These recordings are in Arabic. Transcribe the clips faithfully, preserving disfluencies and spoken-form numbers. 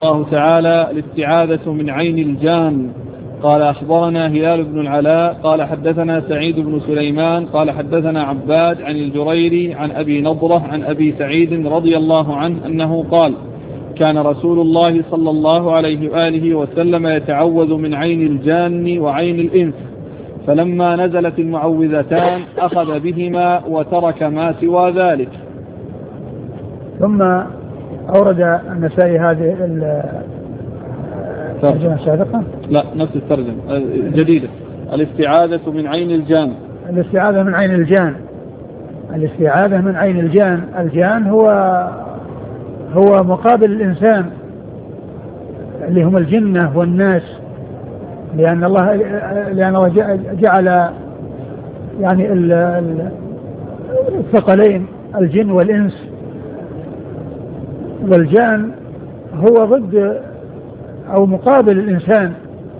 الله تعالى الاستعاذة من عين الجان. قال أخبرنا هلال بن العلاء قال حدثنا سعيد بن سليمان قال حدثنا عباد عن الجريري عن أبي نضرة عن أبي سعيد رضي الله عنه أنه قال: كان رسول الله صلى الله عليه وآله وسلم يتعوذ من عين الجان وعين الإنس، فلما نزلت المعوذتان أخذ بهما وترك ما سوى ذلك. ثم أورد النسائي هذه الترجمة السابقة؟ لا، نفس الترجمة جديدة. الاستعاذة من عين الجان. الاستعاذة من عين الجان. الاستعاذة من عين الجان. الجان هو هو مقابل الإنسان اللي هم الجنة والناس، لأن الله لأن الله جعل يعني الثقلين الجن والإنس، والجان هو ضد أو مقابل الإنسان.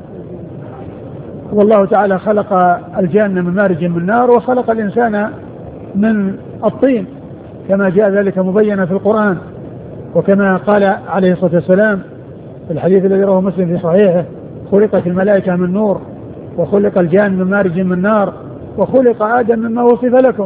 والله تعالى خلق الجان من مارج من نار وخلق الإنسان من الطين كما جاء ذلك مبينا في القرآن، وكما قال عليه الصلاة والسلام في الحديث الذي رواه مسلم في صحيحه: خلقت الملائكة من نور وخلق الجان من مارج من نار وخلق آدم مما وصف لكم.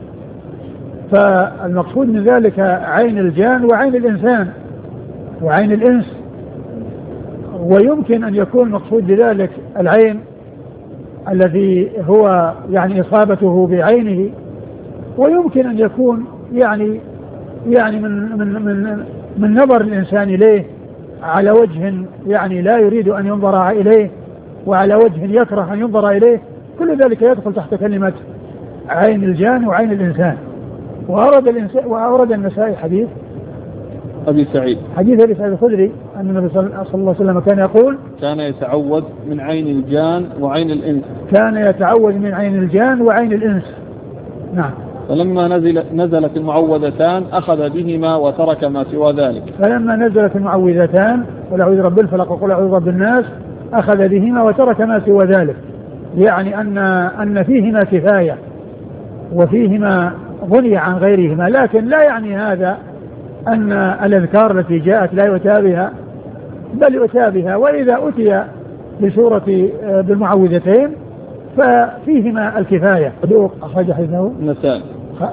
فالمقصود من ذلك عين الجان وعين الإنسان وعين الإنس، ويمكن أن يكون مقصود بذلك العين الذي هو يعني إصابته بعينه، ويمكن أن يكون يعني يعني من من من من نظر الإنسان إليه على وجه يعني لا يريد أن ينظر إليه، وعلى وجه يكره أن ينظر إليه. كل ذلك يدخل تحت كلمة عين الجان وعين الإنسان. وأورد الإنسان وأورد النسائي حديث أبي سعيد حديث أبي سعيد الخدري أن النبي صلى الله عليه وسلم كان يقول: كان يتعوذ من عين الجان وعين الإنس. كان يتعوذ من عين الجان وعين الإنس. نعم. فلما نزل نزلت المعوذتان أخذ بهما وترك ما سوى ذلك. فلما نزلت المعوذتان قل أعوذ برب الفلق وقل أعوذ برب الناس أخذ بهما وترك ما سوى ذلك، يعني أن أن فيهما كفاية وفيهما غني عن غيرهما، لكن لا يعني هذا أن الأذكار التي جاءت لا يؤتى بها، بل يؤتى بها، وإذا أتي بسورة بالمعوذتين ففيهما الكفاية. أخرج حديثه النسائي.